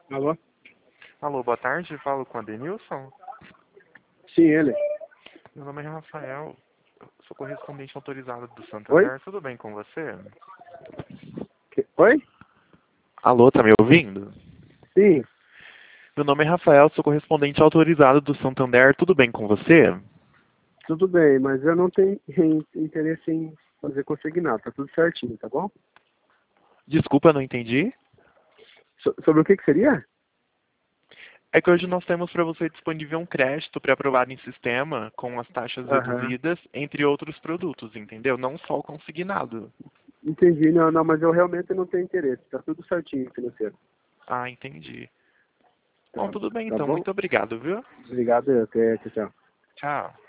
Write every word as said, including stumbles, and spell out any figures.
Alô? Alô, boa tarde, falo com a Denilson. Sim, ele. Meu nome é Rafael, sou correspondente autorizado do Oi? Santander, tudo bem com você? Que- Oi? Alô, tá me ouvindo? Sim, Meu nome é Rafael, sou correspondente autorizado do Santander, tudo bem com você? tudo bem, mas eu não tenho in- interesse em fazer consignado, tá tudo certinho, tá bom? Desculpa, eu não entendi. So- sobre o que que seria? É que hoje nós temos para você disponível um crédito pré-aprovado em sistema, com as taxas Aham. reduzidas, entre outros produtos, entendeu? Não só o consignado. Entendi, não, não, mas eu realmente não tenho interesse, tá tudo certinho financeiro. Ah, entendi. Bom, Tá, tudo bem tá então, bom? muito obrigado, viu? Obrigado, até, tchau. Tchau. Tchau.